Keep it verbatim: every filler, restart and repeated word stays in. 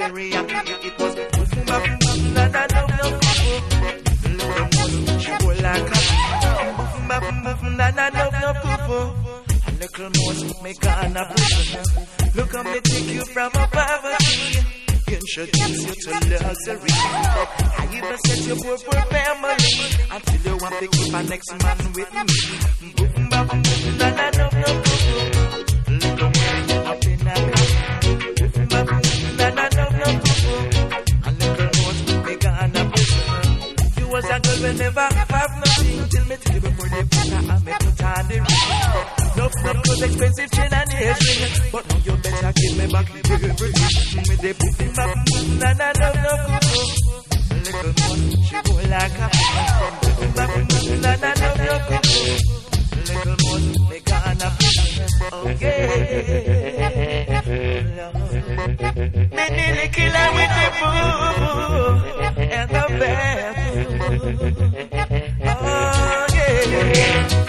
Mary and it was boom bap boom na na no no cuckoo. Little mouse, she go like a boom bap boom na na no no cuckoo. A little mouse make an abortion. Look how me take you from a poverty, introduce you to luxury. I even set you poor poor family until you want to keep a next man with me. Boom bap boom na na no no cuckoo. Little mouse up in a cup. Boom bap boom na na no no cuckoo. A little mouse make an abortion. You was a girl we never have nothing till me tell you before they put her and me put her on the ring. No, no, cause expensive chain and earring. But now you better give me back everything. Me they put him back, na na no no cuckoo. Little one, she go like a put him back, na na no no cuckoo. Little one, make her an apple. Okay. Me nearly kill her with the boo and the bad. Oh yeah.